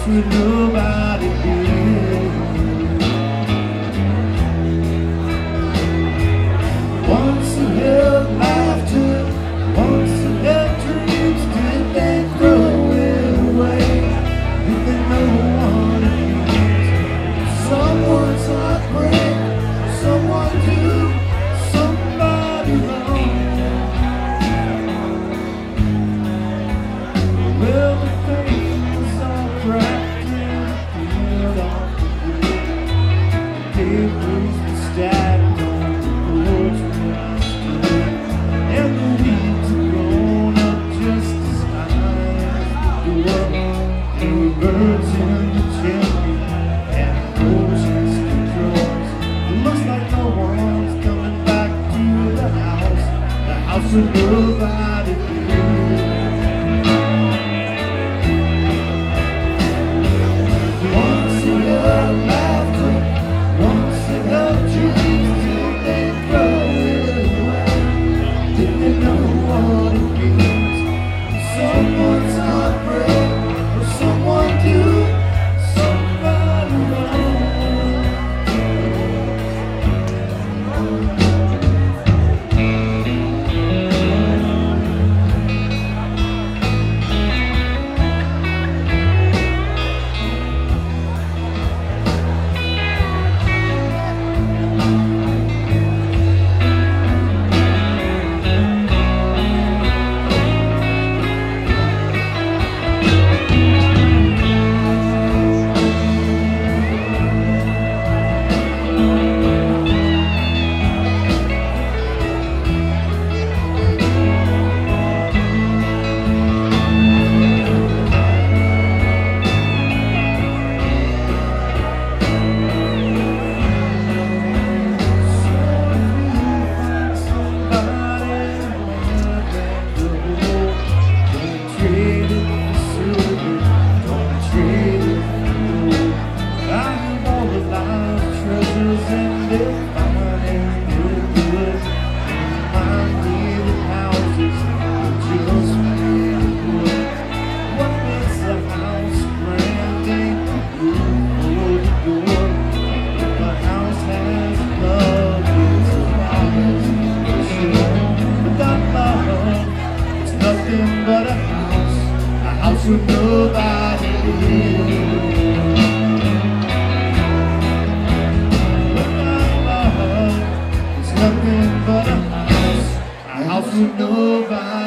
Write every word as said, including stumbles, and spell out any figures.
house with nobody here. Once it held laughter, once it held dreams, did they throw it away? Did they know what it means? Someone's heartbreak, someone do somebody wrong. Well, the pain was all cracked and peeled off the wood. The debris was stacked on the porch where I stood, and the weeds had grown up just as high as the door. There were birds in the chimney and roaches in drawers. It looks like no one's coming back to the house, the house with nobody here. Once it held laughter, once it held dreams, did they throw it away? Did they know what it means? Someone's heartbreak, or someone do somebody wrong. But a house, a house with nobody here. Without love, it's nothing but a house, a house with nobody.